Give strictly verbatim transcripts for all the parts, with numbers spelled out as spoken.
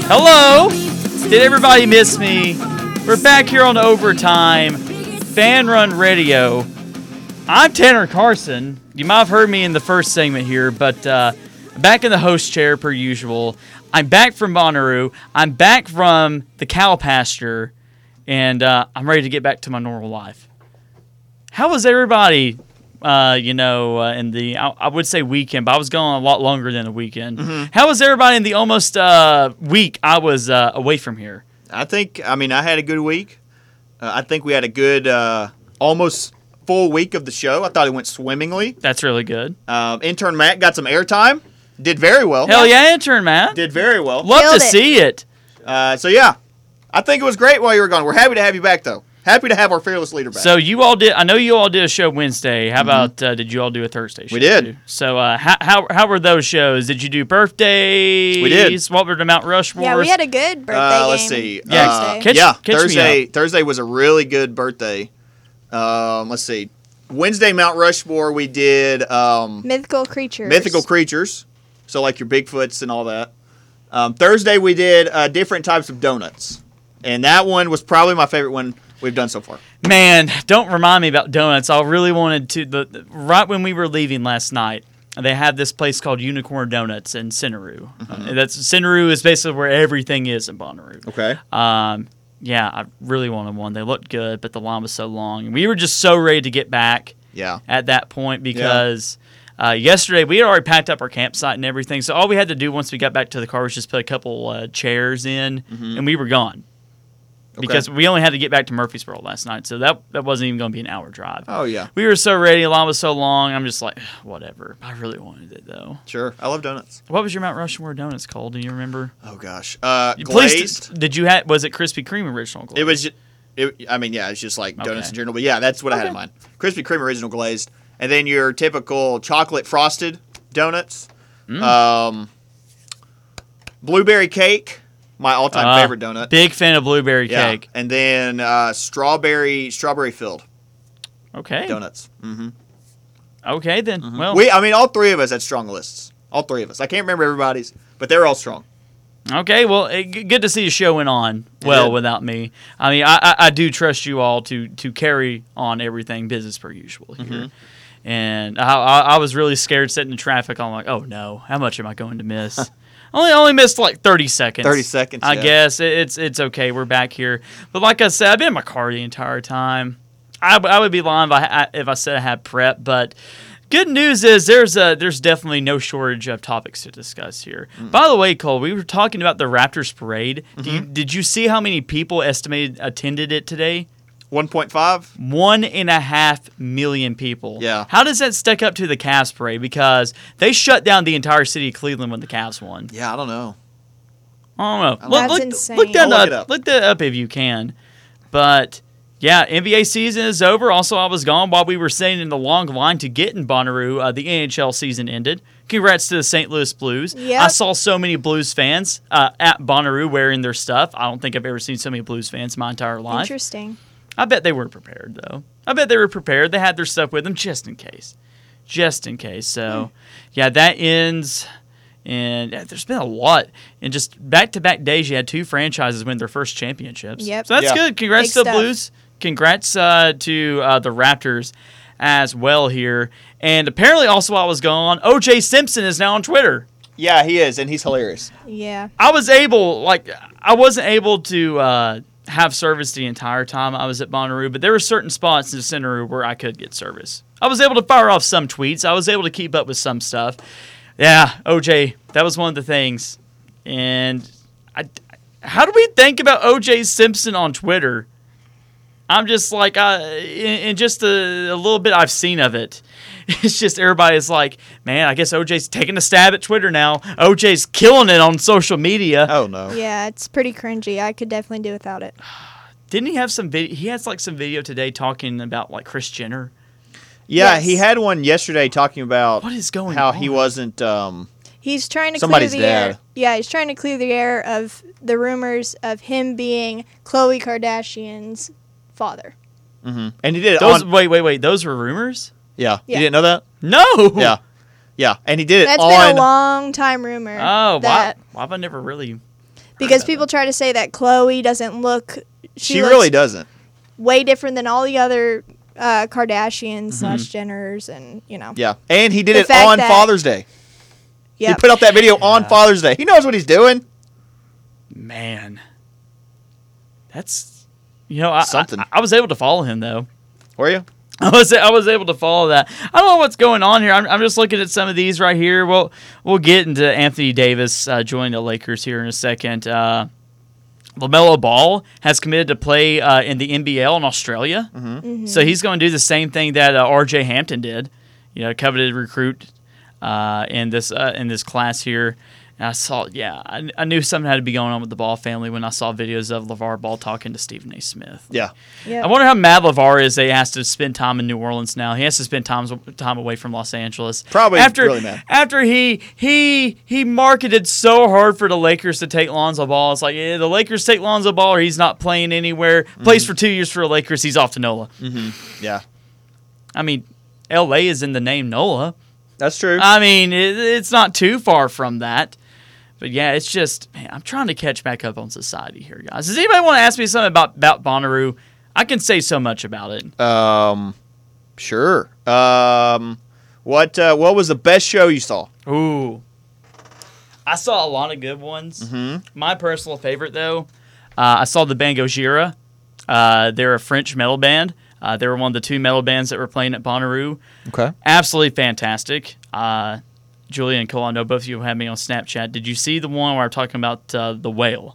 Hello! Did everybody miss me? We're back here on Overtime, Fan Run Radio. I'm Tanner Carson. You might have heard me in the first segment here, but uh, back in the host chair per usual. I'm back from Bonnaroo. I'm back from the cow pasture, and uh, I'm ready to get back to my normal life. How was everybody? Uh, you know, uh, in the, I, I would say weekend, but I was gone a lot longer than a weekend. Mm-hmm. How was everybody in the almost uh, week I was uh, away from here? I think, I mean, I had a good week. Uh, I think we had a good, uh, almost full week of the show. I thought it went swimmingly. That's really good. Um, intern Matt got some airtime. Did very well. Hell yeah, intern Matt. Did very well. Love Killed to it. see it. Uh, so, yeah, I think it was great while you were gone. We're happy to have you back, though. Happy to have our fearless leader back. So you all did. I know you all did a show Wednesday. How mm-hmm. about uh, did you all do a Thursday show? We did. Too? So uh, how, how how were those shows? Did you do birthdays? We did. What were the Mount Rushmore? Yeah, we had a good birthday uh, game. Let's see. Yeah, uh, catch, yeah. catch Thursday. Thursday was a really good birthday. Um, let's see. Wednesday, Mount Rushmore, we did um, Mythical creatures. mythical creatures. So like your Bigfoots and all that. Um, Thursday, we did uh, different types of donuts, and that one was probably my favorite one we've done so far. Man, don't remind me about donuts. I really wanted to. The, the right when we were leaving last night, they had this place called Unicorn Donuts in Cinnaru. Mm-hmm. Uh, that's Cinnaru is basically where everything is in Bonnaroo. Okay. Um, yeah, I really wanted one. They looked good, but the line was so long, and we were just so ready to get back. Yeah. At that point, because yeah. uh, yesterday we had already packed up our campsite and everything, so all we had to do once we got back to the car was just put a couple uh, chairs in, mm-hmm. and we were gone. Okay. Because we only had to get back to Murfreesboro last night, so that that wasn't even going to be an hour drive. Oh, yeah. We were so ready. The line was so long. I'm just like, whatever. I really wanted it, though. Sure. I love donuts. What was your Mount Rushmore donuts called? Do you remember? Oh, gosh. Uh, Please, glazed. did you have, was it Krispy Kreme original glazed? It was, ju- it, I mean, yeah, it's just like donuts Okay. in general. But, yeah, that's what Okay. I had in mind. Krispy Kreme original glazed. And then your typical chocolate frosted donuts. Mm. Um, blueberry cake. My all-time Uh, favorite donut. Big fan of blueberry yeah. cake. And then uh, strawberry strawberry filled Okay. donuts. Mm-hmm. Okay, then. Mm-hmm. Well, we, I mean, all three of us had strong lists. All three of us. I can't remember everybody's, but they were all strong. okay. Well, it, g- good to see you showing on well did. without me. I mean, I, I, I do trust you all to to carry on everything business per usual here. Mm-hmm. And I, I, I was really scared sitting in traffic. I'm like, oh no, how much am I going to miss? Only only missed like thirty seconds. thirty seconds, I yeah. guess. It, it's it's okay. We're back here. But like I said, I've been in my car the entire time. I, w- I would be lying if I, I, if I said I had prep. But good news is there's a, there's definitely no shortage of topics to discuss here. Mm. By the way, Cole, we were talking about the Raptors parade. Mm-hmm. Do you, did you see how many people estimated attended it today? one point five? One and a half million people. Yeah. How does that stack up to the Cavs parade? Because they shut down the entire city of Cleveland when the Cavs won. Yeah, I don't know. I don't know. That's look, insane. Look that I'll look it up. up. Look that up if you can. But yeah, N B A season is over. Also, I was gone while we were sitting in the long line to get in Bonnaroo. Uh, the N H L season ended. Congrats to the Saint Louis Blues. Yep. I saw so many Blues fans uh, at Bonnaroo wearing their stuff. I don't think I've ever seen so many Blues fans in my entire life. Interesting. I bet they weren't prepared, though. I bet they were prepared. They had their stuff with them just in case. Just in case. So, yeah, that ends. And yeah, there's been a lot. And just back-to-back days, you had two franchises win their first championships. Yep. So that's Yeah. good. Congrats Big to the stuff. Blues. Congrats uh, to uh, the Raptors as well here. And apparently also while I was gone, O J Simpson is now on Twitter. Yeah, he is, and he's hilarious. Yeah. I was able, like, I wasn't able to uh, have service the entire time I was at Bonnaroo, but there were certain spots in Cinnaru where I could get service. I was able to fire off some tweets. I was able to keep up with some stuff. Yeah, O J, that was one of the things. And I, how do we think about O J Simpson on Twitter? I'm just like, uh, in, in just a, a little bit I've seen of it, it's just everybody's like, man, I guess O J's taking a stab at Twitter now. O J's killing it on social media. Oh, no. Yeah, it's pretty cringy. I could definitely do without it. Didn't he have some video? He has like some video today talking about like Kris Jenner. Yeah, Yes. he had one yesterday talking about What is going how on? he wasn't um, He's trying to somebody's clear the dad. air. Yeah, he's trying to clear the air of the rumors of him being Khloe Kardashian's father. Mm-hmm. And he did it Those on... wait, wait, wait. Those were rumors? Yeah. Yeah. You didn't know that? No. Yeah. Yeah. And he did it That's on... been a long time rumor. Oh, why, that why have I never really? Because about people try to say that Khloe doesn't look. She, She looks really doesn't. way different than all the other uh, Kardashians slash Jenners, and you know. Yeah, and he did The it fact on that- Father's Day. Yep. He put up that video on Father's Day. He knows what he's doing. Man, that's you know I, Something. I, I was able to follow him though. Were you? I was I was able to follow that. I don't know what's going on here. I'm, I'm just looking at some of these right here. We'll we'll get into Anthony Davis uh, joining the Lakers here in a second. Uh, LaMelo Ball has committed to play uh, in the N B L in Australia, Mm-hmm. so he's going to do the same thing that uh, R J Hampton did. You know, coveted recruit uh, in this uh, in this class here. And I saw, yeah, I, I knew something had to be going on with the Ball family when I saw videos of LeVar Ball talking to Stephen A. Smith. Yeah. Yep. I wonder how mad LeVar is that he has to spend time in New Orleans now. He has to spend time, time away from Los Angeles. Probably after, really mad. After he he he marketed so hard for the Lakers to take Lonzo Ball. It's like, yeah, the Lakers take Lonzo Ball or he's not playing anywhere. Mm-hmm. Plays for two years for the Lakers. He's off to NOLA. Yeah. I mean, L A is in the name NOLA. That's true. I mean, it, it's not too far from that. But yeah, it's just, man, I'm trying to catch back up on society here, guys. Does anybody want to ask me something about, about Bonnaroo? I can say so much about it. um, sure. Um, what uh, what was the best show you saw? Ooh. I saw a lot of good ones. Mm-hmm. My personal favorite, though, uh, I saw the band Gojira. Uh, they're a French metal band. Uh, they were one of the two metal bands that were playing at Bonnaroo. Okay. Absolutely fantastic. Uh, Julia and Cole, I know both of you had me on Snapchat. Did you see the one where I'm talking about uh, the whale?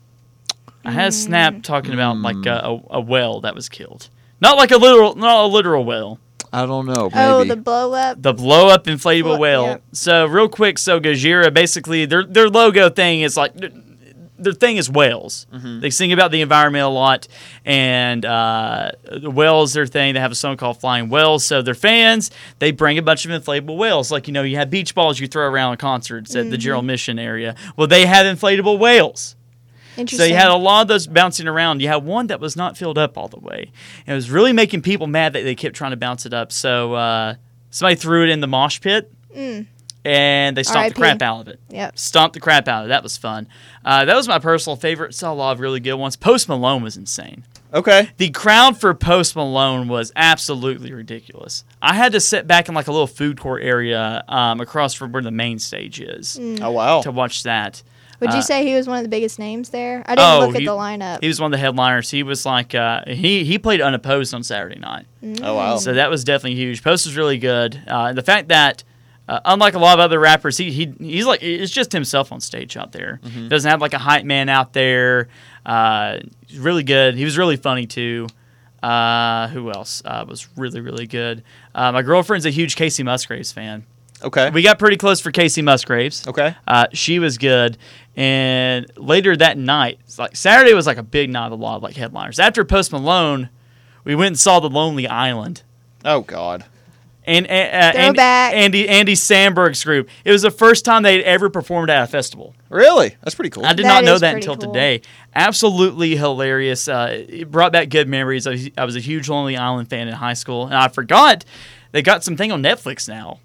I had a snap talking about like a, a, a whale that was killed. Not like a literal, not a literal whale. I don't know. Maybe. Oh, the blow up. The blow up inflatable Flo- whale. yeah. So real quick, so Gojira basically their their logo thing is like their thing is whales. They sing about the environment a lot, and uh, the whales their thing. They have a song called Flying Whales. So their fans they bring a bunch of inflatable whales. Like you know you have beach balls you throw around at concerts at the Gerald Mission area. Well, they had inflatable whales. So Interesting. you had a lot of those bouncing around. You had one that was not filled up all the way. And it was really making people mad that they kept trying to bounce it up. So uh, somebody threw it in the mosh pit, Mm. and they stomped R I the P crap out of it. Yep. Stomped the crap out of it. That was fun. Uh, that was my personal favorite. Saw a lot of really good ones. Post Malone was insane. Okay. The crowd for Post Malone was absolutely ridiculous. I had to sit back in like a little food court area um, across from where the main stage is Oh wow. to watch that. Would you uh, say he was one of the biggest names there? I didn't Oh, look at he- the lineup. He was one of the headliners. He was like uh, he he played unopposed on Saturday night, Oh wow. so that was definitely huge. Post was really good. Uh, and the fact that uh, unlike a lot of other rappers, he he he's like it's just himself on stage out there. Doesn't have like a hype man out there. Uh, he's really good. He was really funny too. Uh, who else uh, was really really good? Uh, my girlfriend's a huge Casey Musgraves fan. Okay. We got pretty close for Casey Musgraves. Okay. Uh, she was good. And later that night, it's like Saturday was like a big night of a lot of like headliners. After Post Malone, we went and saw The Lonely Island. Oh god. And, and uh, Andy, Throwback. Andy Andy Sandberg's group. It was the first time they'd ever performed at a festival. Really? That's pretty cool. I did That not know is that pretty until cool. today. Absolutely hilarious. Uh, it brought back good memories. I was, I was a huge Lonely Island fan in high school, and I forgot they got something on Netflix now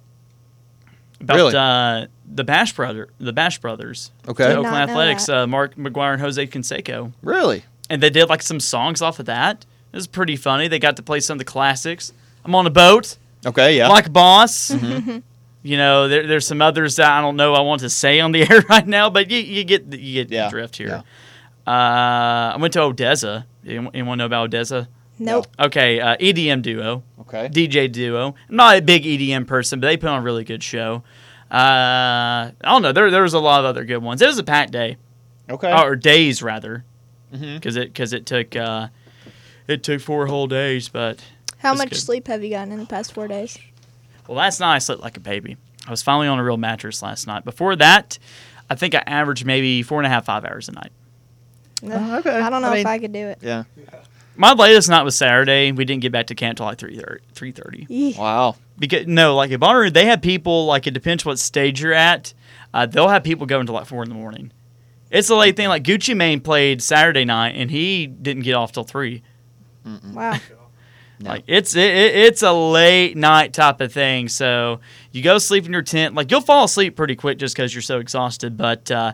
about Really? uh, the Bash brother, the Bash brothers. Okay. The Did Oakland not know Athletics, that. uh, Mark McGuire and Jose Canseco, Really? and they did like some songs off of that. It was pretty funny. They got to play some of the classics. I'm on a boat. Okay. Yeah. Like Boss. You know, there, there's some others that I don't know I want to say on the air right now, but you, you get the, you get Yeah, the drift here. Uh, I went to Odessa. Anyone, anyone know about Odessa? Nope. Okay, uh, E D M duo, Okay. D J duo. I'm not a big E D M person, but they put on a really good show. Uh, I don't know. There there was a lot of other good ones. It was a packed day, Okay. or days rather, Mhm. because it because it took uh, it took four whole days, but. How That's much good. sleep have you gotten in the past four days? Well, last night I slept like a baby. I was finally on a real mattress last night. Before that, I think I averaged maybe four and a half, five hours a night. Oh, okay. I don't know I if mean- I could do it. Yeah. My latest night was Saturday. We didn't get back to camp till like three thirty. Yee. Wow. Because no, like at Bonnaroo, they have people, like it depends what stage you're at. Uh, they'll have people go until like four in the morning. It's a late thing. Like Gucci Mane played Saturday night, and he didn't get off till three. Wow. No. Like it's it, it, it's a late night type of thing. So you go sleep in your tent. Like you'll fall asleep pretty quick just because you're so exhausted. But uh,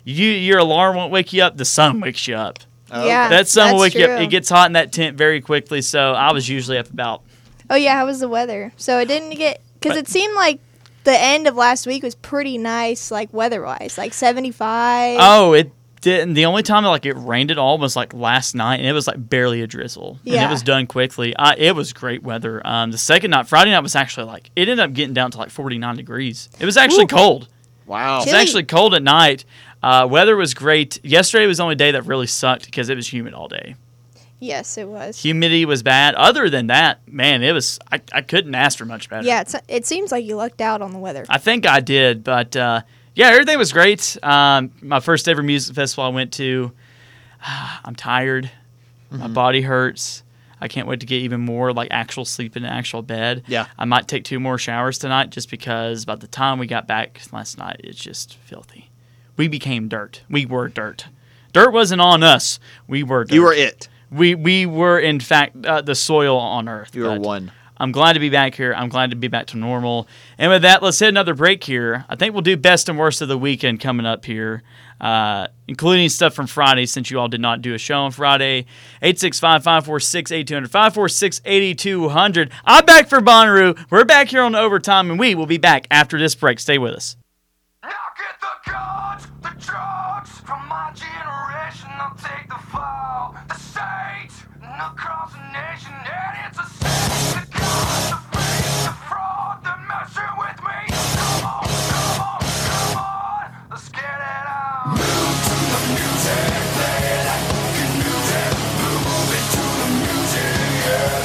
You your alarm won't wake you up. The sun wakes you up. Oh, Yeah. That sun will that's wake you up. true. It gets hot in that tent very quickly. So I was usually up about. Oh yeah, how was the weather? So it didn't get because it seemed like the end of last week was pretty nice, like weather-wise, like seventy-five. Oh, it didn't. The only time like it rained at all was like last night, and it was like barely a drizzle, and Yeah. it was done quickly. I, it was great weather. Um, the second night, Friday night was actually like it ended up getting down to like forty-nine degrees. It was actually Ooh. cold. Wow. It's Chilly. actually cold at night. Uh, weather was great. Yesterday was the only day that really sucked because it was humid all day. Yes, it was. Humidity was bad. Other than that, man, it was. I, I couldn't ask for much better. Yeah, it's, it seems like you lucked out on the weather. I think I did, but uh, yeah, everything was great. Um, my first ever music festival I went to. I'm tired. My body hurts. I can't wait to get even more like actual sleep in an actual bed. Yeah. I might take two more showers tonight just because by the time we got back last night, it's just filthy. We became dirt. We were dirt. Dirt wasn't on us. We were dirt. You were it. We we were in fact uh, the soil on Earth. You were But one. I'm glad to be back here. I'm glad to be back to normal. And with that, let's hit another break here. I think we'll do best and worst of the weekend coming up here, uh, including stuff from Friday since you all did not do a show on Friday. eight six five, five four six, eight two zero zero, five four six, eight two zero zero. I'm back for Bonnaroo. We're back here on Overtime, and we will be back after this break. Stay with us. Now get the guns, the drugs from my generation. I'll take the fall, the state, and across the nation. And it's a sin, the cons, the fake, the fraud, the messing with me. Come on, come on, come on, let's get it out. Move to the music, play that fucking music. Move into the music, yeah.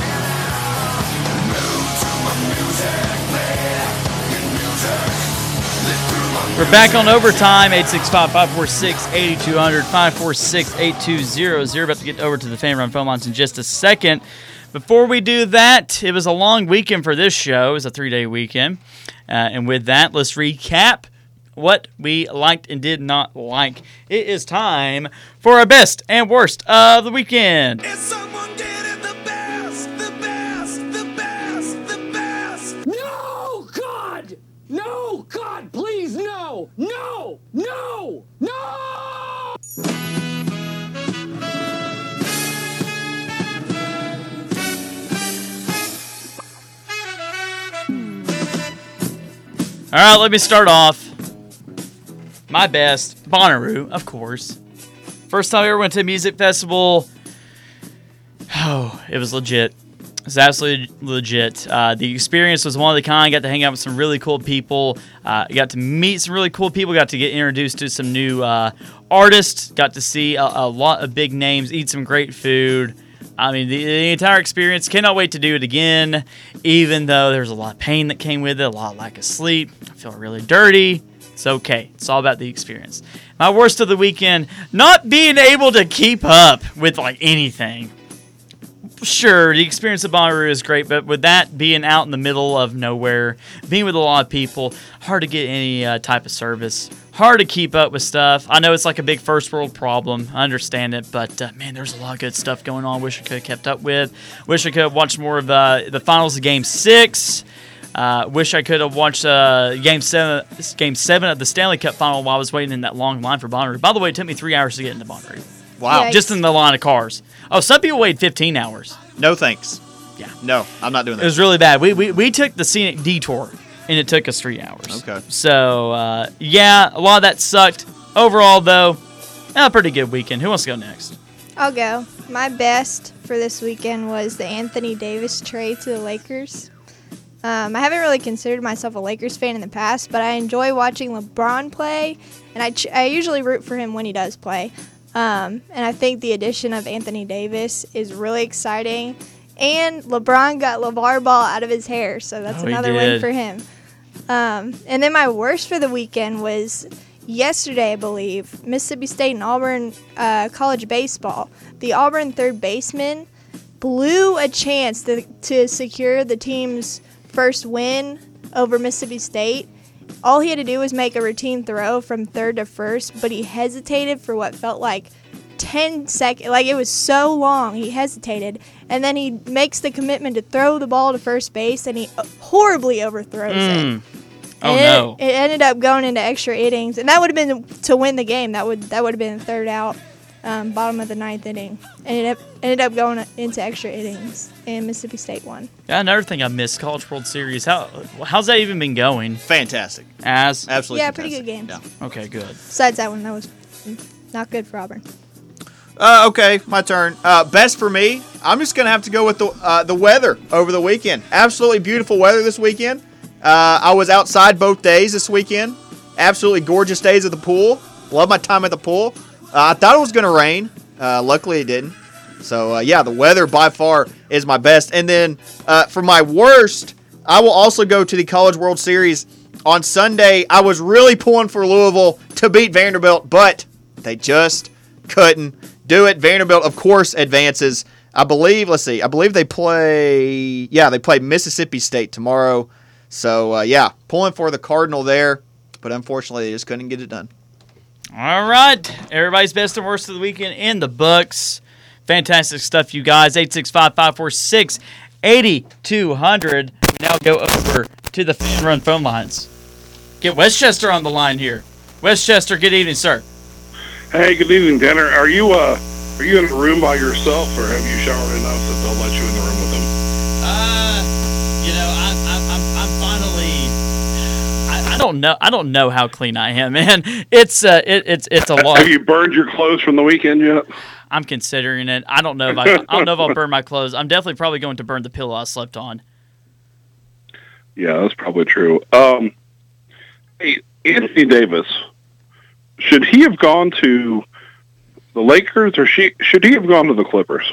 Move to my music, play that fucking music. We're back on Overtime, eight six five, five four six, eight two zero zero, five four six, eight two zero zero. About to get over to the Fan Run phone lines in just a second. Before we do that, it was a long weekend for this show. It was a three-day weekend. Uh, and with that, let's recap what we liked and did not like. It is time for our best and worst of the weekend. Is someone getting the best, the best, the best, the best? No, God! No, God, please, no! No! No! No! All right, let me start off. My best, Bonnaroo, of course. First time I ever went to a music festival. Oh, it was legit. It was absolutely legit. Uh, the experience was one of the kind. Got to hang out with some really cool people. Uh, got to meet some really cool people. Got to get introduced to some new uh, artists. Got to see a, a lot of big names. Eat some great food. I mean, the, the entire experience. Cannot wait to do it again. Even though there's a lot of pain that came with it, a lot of lack of sleep. I feel really dirty. It's okay. It's all about the experience. My worst of the weekend, not being able to keep up with like anything. Sure, the experience of Bonnaroo is great, but with that being out in the middle of nowhere, being with a lot of people, hard to get any uh, type of service, hard to keep up with stuff. I know it's like a big first world problem. I understand it, but uh, man, there's a lot of good stuff going on. Wish I could have kept up with. Wish I could have watched more of uh, the finals of Game Six. Uh, wish I could have watched uh, Game Seven, Game Seven of the Stanley Cup Final while I was waiting in that long line for Bonnaroo. By the way, it took me three hours to get into Bonnaroo. Wow. Yeah, Just in the line of cars. Oh, some people waited fifteen hours. No thanks. Yeah. No, I'm not doing It that. was really bad. We, we we took the scenic detour, and it took us three hours. Okay. So, uh, yeah, a lot of that sucked. Overall, though, a pretty good weekend. Who wants to go next? I'll go. My best for this weekend was the Anthony Davis trade to the Lakers. Um, I haven't really considered myself a Lakers fan in the past, but I enjoy watching LeBron play, and I, ch- I usually root for him when he does play. Um, and I think the addition of Anthony Davis is really exciting. And LeBron got LeVar Ball out of his hair, so that's Oh, he another win did. for him. Um, and then my worst for the weekend was yesterday, I believe, Mississippi State and Auburn uh, college baseball. The Auburn third baseman blew a chance to, to secure the team's first win over Mississippi State. All he had to do was make a routine throw from third to first, but he hesitated for what felt like ten seconds. Like, it was so long, he hesitated. And then he makes the commitment to throw the ball to first base, and he horribly overthrows it. Mm. Oh, And no. It, it ended up going into extra innings, and that would have been to win the game. That would that would have been the third out, um, bottom of the ninth inning. And it ended up going into extra innings, and Mississippi State won. Yeah, another thing I missed, College World Series. How How's that even been going? Fantastic. As? Absolutely Yeah, fantastic. pretty good games. Yeah. Okay, good. Besides that one, that was not good for Auburn. Uh, okay, my turn. Uh, best for me, I'm just going to have to go with the uh, the weather over the weekend. Absolutely beautiful weather this weekend. Uh, I was outside both days this weekend. Absolutely gorgeous days at the pool. Love my time at the pool. Uh, I thought it was going to rain. Uh, luckily, it didn't. So, uh, yeah, the weather by far is my best. And then uh, for my worst, I will also go to the College World Series. On Sunday, I was really pulling for Louisville to beat Vanderbilt, but they just couldn't do it. Vanderbilt, of course, advances. I believe, let's see, I believe they play, yeah, they play Mississippi State tomorrow. So, uh, yeah, pulling for the Cardinal there, but unfortunately, they just couldn't get it done. All right. Everybody's best and worst of the weekend in the books. Fantastic stuff, you guys. eight six five, five four six, eight two zero zero. We now go over to the Fan Run phone lines. Get Westchester on the line here. Westchester, good evening, sir. Hey, good evening, Tanner. Are you uh, are you in a room by yourself, or have you showered enough that they'll let you in the room with them? Uh, you know, I, I, I'm, I'm finally. I, I don't know. I don't know how clean I am, man. It's uh, it, it's it's a lot. Have you burned your clothes from the weekend yet? I'm considering it. I don't know if I. I don't know if I'll burn my clothes. I'm definitely probably going to burn the pillow I slept on. Yeah, that's probably true. Um, hey, Anthony Davis, should he have gone to the Lakers, or she, should he have gone to the Clippers?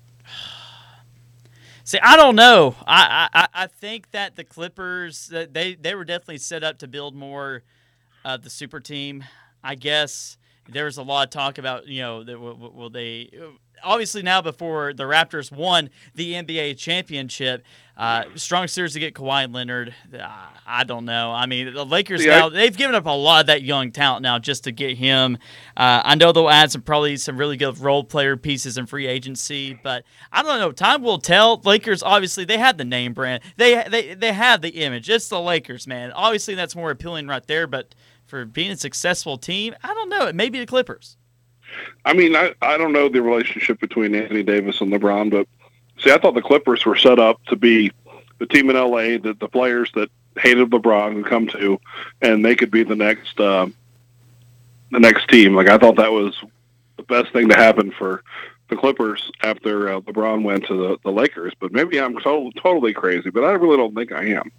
See, I don't know. I, I, I think that the Clippers, they, they were definitely set up to build more of the super team. I guess there was a lot of talk about, you know, that will, will they obviously now before the Raptors won the N B A championship, uh, strong suitors to get Kawhi Leonard. Uh, I don't know. I mean, the Lakers yeah. now, they've given up a lot of that young talent now just to get him. Uh, I know they'll add some probably some really good role player pieces in free agency, but I don't know. Time will tell. Lakers, obviously, they had the name brand. They they they have the image. It's the Lakers, man. Obviously, that's more appealing right there, but for being a successful team, I don't know. It may be the Clippers. I mean, I, I don't know the relationship between Anthony Davis and LeBron, but see, I thought the Clippers were set up to be the team in L A that the players that hated LeBron would come to, and they could be the next uh, the next team. Like, I thought that was the best thing to happen for the Clippers after uh, LeBron went to the, the Lakers. But maybe I'm to- totally crazy, but I really don't think I am.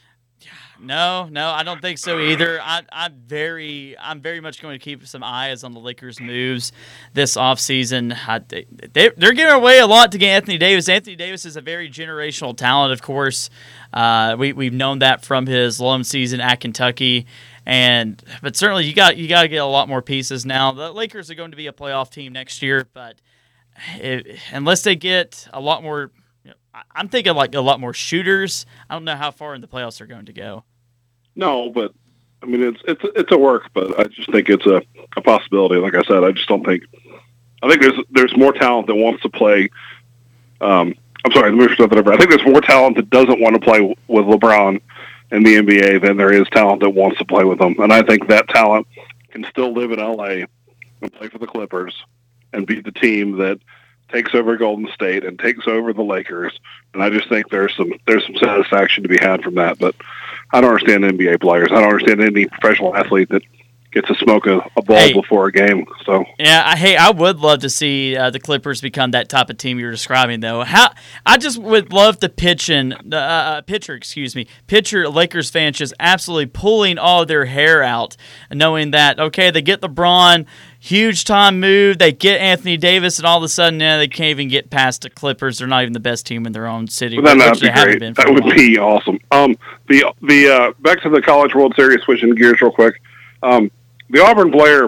No, no, I don't think so either. I, I'm very, I'm very much going to keep some eyes on the Lakers' moves this offseason. I, they, they're giving away a lot to get Anthony Davis. Anthony Davis is a very generational talent, of course. Uh, we we've known that from his lone season at Kentucky, and but certainly you got you got to get a lot more pieces now. The Lakers are going to be a playoff team next year, but it, unless they get a lot more. I'm thinking like a lot more shooters. I don't know how far in the playoffs they're going to go. No, but I mean it's it's it's a work, but I just think it's a, a possibility. Like I said, I just don't think. I think there's there's more talent that wants to play. Um, I'm sorry, let me start that over. I think there's more talent that doesn't want to play with LeBron in the N B A than there is talent that wants to play with him. And I think that talent can still live in L A and play for the Clippers and be the team that takes over Golden State and takes over the Lakers, and I just think there's some there's some satisfaction to be had from that. But I don't understand N B A players. I don't understand any professional athlete that gets to smoke a, a ball hey, before a game. So yeah, I, hey, I would love to see uh, the Clippers become that type of team you're describing, though. How I just would love to pitch in uh, uh, pitcher, excuse me, pitcher Lakers fans just absolutely pulling all of their hair out, knowing that okay, they get LeBron. Huge time move. They get Anthony Davis, and all of a sudden, yeah, they can't even get past the Clippers. They're not even the best team in their own city. Well, that which would be great. Been for that a would while. be awesome. Um, the the uh, back to the College World Series, switching gears real quick. Um, the Auburn player,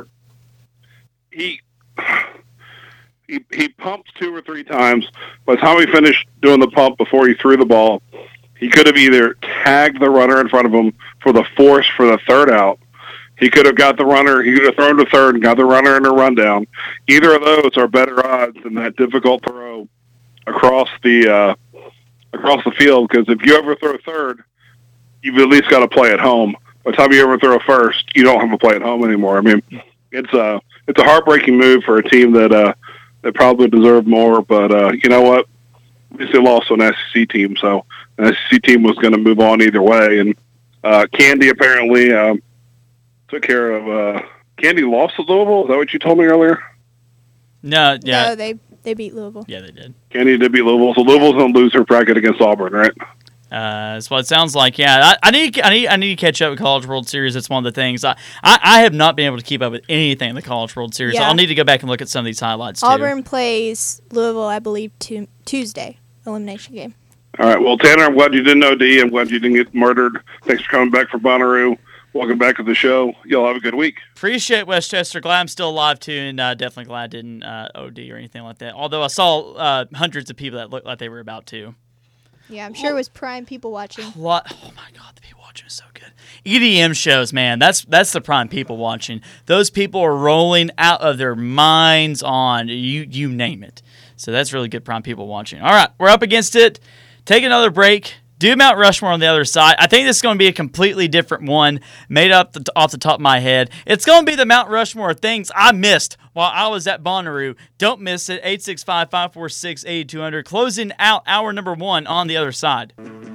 he he he pumped two or three times. By the time he finished doing the pump before he threw the ball, he could have either tagged the runner in front of him for the force for the third out. He could have got the runner. He could have thrown to third and got the runner in a rundown. Either of those are better odds than that difficult throw across the uh, across the field. Because if you ever throw third, you've at least got to play at home. by the time you ever throw a first, you don't have to play at home anymore. I mean, it's a it's a heartbreaking move for a team that uh, that probably deserved more. But uh, you know what? At least they lost to an S E C team, so an S E C team was going to move on either way. And uh, Candy apparently um, took care of. Uh, Candy lost to Louisville. Is that what you told me earlier? No, yeah, No, they they beat Louisville. yeah, they did. Candy did beat Louisville, so Louisville's going to lose her bracket against Auburn, right? Uh, that's what it sounds like. Yeah, I, I need I need I need to catch up with College World Series. That's one of the things I, I, I have not been able to keep up with anything in the College World Series. Yeah. I'll need to go back and look at some of these highlights too. Auburn plays Louisville, I believe, tu- Tuesday elimination game. All right. Well, Tanner, I'm glad you didn't O D. I'm glad you didn't get murdered. Thanks for coming back from Bonnaroo. Welcome back to the show. Y'all have a good week. Appreciate Westchester. Glad I'm still alive too, and uh, definitely glad I didn't uh, O D or anything like that. Although I saw uh, hundreds of people that looked like they were about to. Yeah, I'm sure it was prime people watching. What? Oh my God, the people watching is so good. E D M shows, man. That's that's the prime people watching. Those people are rolling out of their minds on you you name it. So that's really good prime people watching. All right, we're up against it. Take another break. Do Mount Rushmore on the other side. I think this is going to be a completely different one, made up the, off the top of my head. It's going to be the Mount Rushmore of things I missed while I was at Bonnaroo. Don't miss it. eight six five, five four six, eight two zero zero. Closing out hour number one on the other side.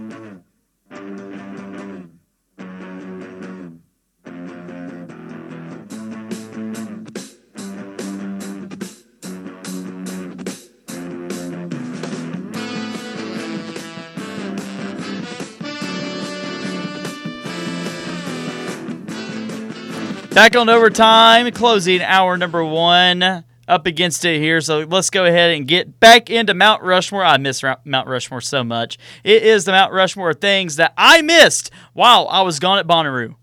Back on overtime, closing hour number one, up against it here. So let's go ahead and get back into Mount Rushmore. I miss Mount Rushmore so much. It is the Mount Rushmore of things that I missed while I was gone at Bonnaroo.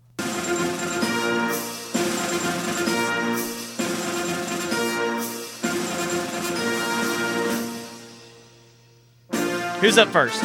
Who's up first?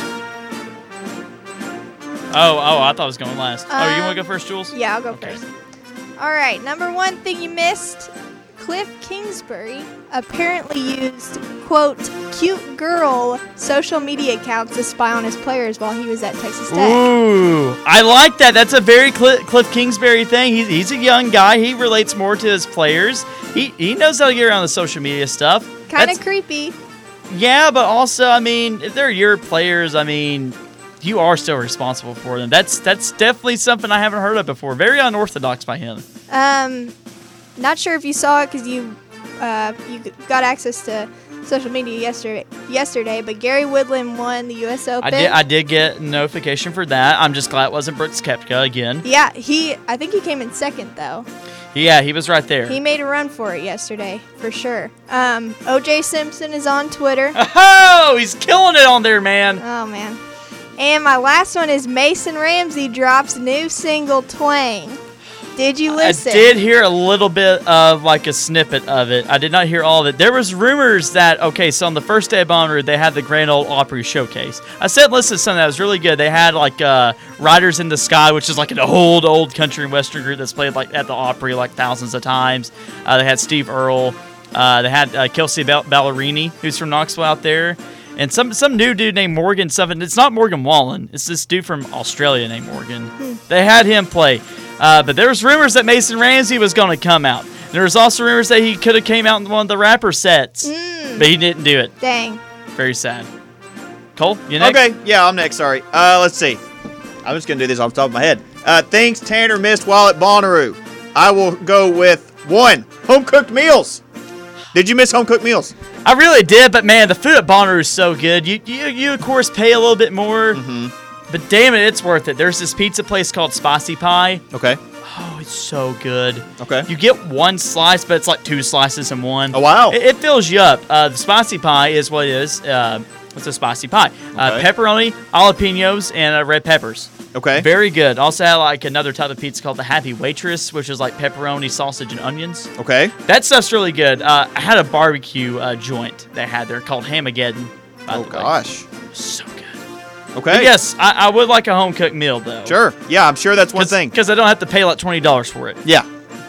Oh, oh, I thought I was going last. oh, you want to go first, Jules? Yeah, I'll go Okay. first. All right, number one thing you missed, Cliff Kingsbury apparently used, quote, cute girl social media accounts to spy on his players while he was at Texas Tech. Ooh, I like that. That's a very Cl- Cliff Kingsbury thing. He's, he's a young guy. He relates more to his players. He he knows how to get around the social media stuff. Kind That's- of creepy. Yeah, but also, I mean, if they're your players, I mean, you are still responsible for them. That's that's definitely something I haven't heard of before. Very unorthodox by him. Um, not sure if you saw it because you uh, you got access to social media yesterday. Yesterday, but Gary Woodland won the U S Open. I did I did get notification for that. I'm just glad it wasn't Brooks Koepka again. Yeah, he. I think he came in second though. Yeah, he was right there. He made a run for it yesterday, for sure. Um, O J Simpson is on Twitter. Oh, he's killing it on there, man. Oh man. And my last one is Mason Ramsey drops new single Twang. Did you listen? I did hear a little bit of like a snippet of it. I did not hear all of it. There was rumors that, okay, so on the first day of Bonnaroo, they had the Grand Ole Opry Showcase. I said listen to something that was really good. They had like uh, Riders in the Sky, which is like an old, old country and western group that's played like at the Opry like thousands of times. Uh, they had Steve Earle. Uh, they had uh, Kelsey Ball- Ballerini, who's from Knoxville out there. And some some new dude named Morgan something. It's not Morgan Wallen. It's this dude from Australia named Morgan. Hmm. They had him play. Uh, but there was rumors that Mason Ramsey was going to come out. There was also rumors that he could have came out in one of the rapper sets. Mm. But he didn't do it. Dang. Very sad. Cole, you next? Okay, yeah, I'm next. Sorry. Uh, let's see. I'm just gonna do this off the top of my head. Uh, things Tanner missed while at Bonnaroo. I will go with one: home cooked meals. Did you miss home cooked meals? I really did, but man, the food at Bonnaroo is so good. You, you, you of course, pay a little bit more. Mm-hmm. But damn it, it's worth it. There's this pizza place called Spicy Pie. Okay. Oh, it's so good. Okay. You get one slice, but it's like two slices in one. Oh, wow. It, it fills you up. Uh, the Spicy Pie is what it is. Uh, it's a spicy pie. Uh, Okay. Pepperoni, jalapenos, and uh, red peppers. Okay. Very good. Also had like another type of pizza called the Happy Waitress, which is like pepperoni, sausage, and onions. Okay. That stuff's really good. Uh, I had a barbecue uh, joint they had there called Hamageddon. by Oh the way. gosh. So good. Okay. But yes, I, I would like a home cooked meal though. Sure. Yeah, I'm sure that's one thing. Because I don't have to pay like twenty dollars for it. Yeah.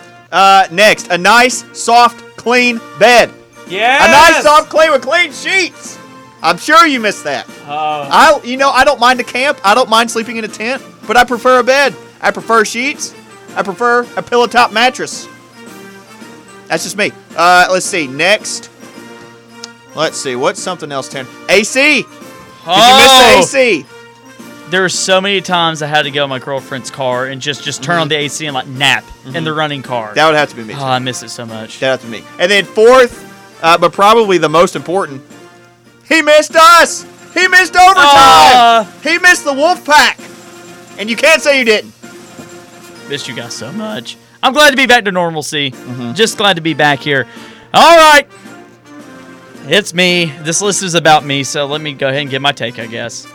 Uh, next, a nice, soft, clean bed. Yeah. A nice, soft, clean with clean sheets. I'm sure you missed that. Uh, I, you know, I don't mind a camp. I don't mind sleeping in a tent, but I prefer a bed. I prefer sheets. I prefer a pillow top mattress. That's just me. Uh, let's see. Next. Let's see. What's something else, Tanner? A C. Did Oh, you miss the A C? there were so many times I had to go in my girlfriend's car and just, just turn on the A C and like nap in the running car. That would have to be me. oh, Too. I miss it so much. That would have to be me. And then fourth, uh, but probably the most important, he missed us. He missed overtime. Uh, he missed the Wolfpack. And you can't say you didn't. Missed you guys so much. I'm glad to be back to normalcy. Just glad to be back here. All right. It's me. This list is about me, so let me go ahead and give my take, I guess.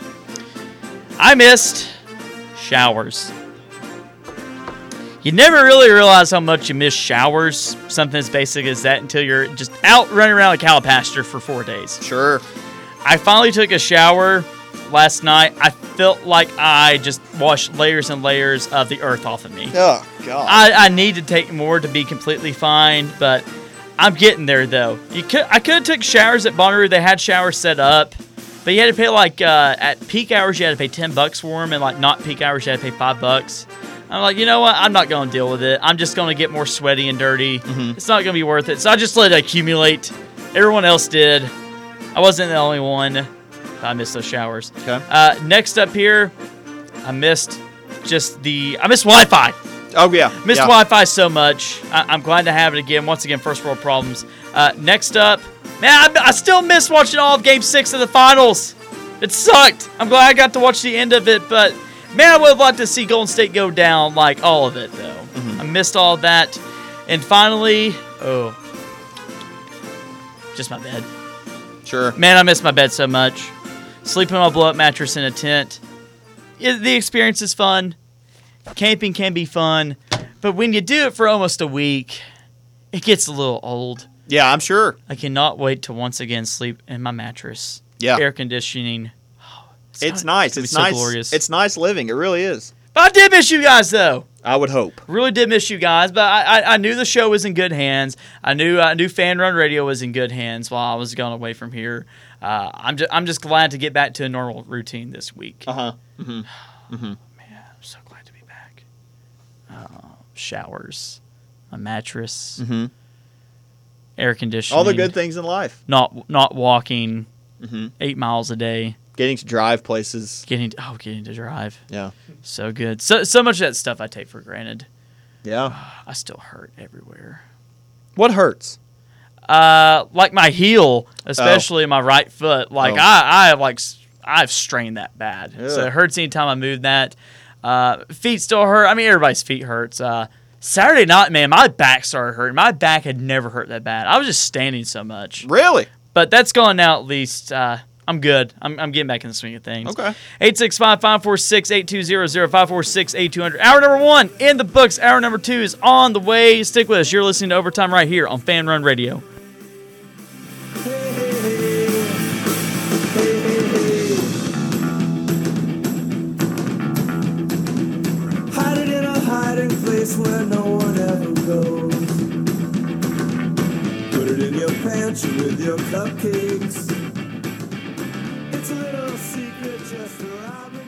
I missed showers. You never really realize how much you miss showers, something as basic as that, until you're just out running around a cow pasture for four days. Sure. I finally took a shower last night. I felt like I just washed layers and layers of the earth off of me. Oh, God. I, I need to take more to be completely fine, but I'm getting there, though. You could I could have took showers at Bonnaroo. They had showers set up, but you had to pay, like, uh, at peak hours, you had to pay ten bucks for them, and, like, not peak hours, you had to pay five bucks. I'm like, you know what? I'm not going to deal with it. I'm just going to get more sweaty and dirty. Mm-hmm. It's not going to be worth it. So I just let it accumulate. Everyone else did. I wasn't the only one. I missed those showers. Okay. Uh, next up here, I missed just the... I missed Wi-Fi. Oh, yeah. Missed yeah. Wi-Fi so much. I- I'm glad to have it again. Once again, first world problems. Uh, next up, man, I-, I still miss watching all of Game Six of the finals. It sucked. I'm glad I got to watch the end of it, but man, I would have liked to see Golden State go down, like all of it, though. Mm-hmm. I missed all of that, and finally, oh, just my bed. Sure. Man, I miss my bed so much. Sleeping on a blow-up mattress in a tent. Yeah, the experience is fun. Camping can be fun, but when you do it for almost a week, it gets a little old. Yeah, I'm sure. I cannot wait to once again sleep in my mattress. Yeah. Air conditioning. Oh, It's gonna- nice. gonna be It's so nice. glorious. It's nice living. It really is. But I did miss you guys, though. I would hope. Really did miss you guys, but I, I, I knew the show was in good hands. I knew I knew Fan Run Radio was in good hands while I was gone away from here. Uh, I'm just I'm just glad to get back to a normal routine this week. Uh huh. Mm-hmm. Man, I'm so glad to be back. Uh, showers, a mattress, Mm-hmm. air conditioning. All the good things in life. Not not walking Mm-hmm. eight miles a day. Getting to drive places. Getting oh getting to drive. Yeah. So good. So so much of that stuff I take for granted. Yeah. I still hurt everywhere. What hurts? Uh, like my heel, especially my right foot. Like Oh. I, I have like s- I've strained that bad, so Ugh. it hurts anytime I move that. Uh, feet still hurt. I mean, everybody's feet hurts. Uh, Saturday night, man, my back started hurting. My back had never hurt that bad. I was just standing so much, Really? but that's gone now. At least uh, I'm good. I'm, I'm getting back in the swing of things. Okay. eight six five, five four six, eight two zero zero, five four six, eight two zero zero. Hour number one in the books. Hour number two is on the way. Stick with us. You're listening to Overtime right here on Fan Run Radio. Hide it in a hiding place where no one ever goes. Put it in your pantry with your cupcakes. It's a little secret just around the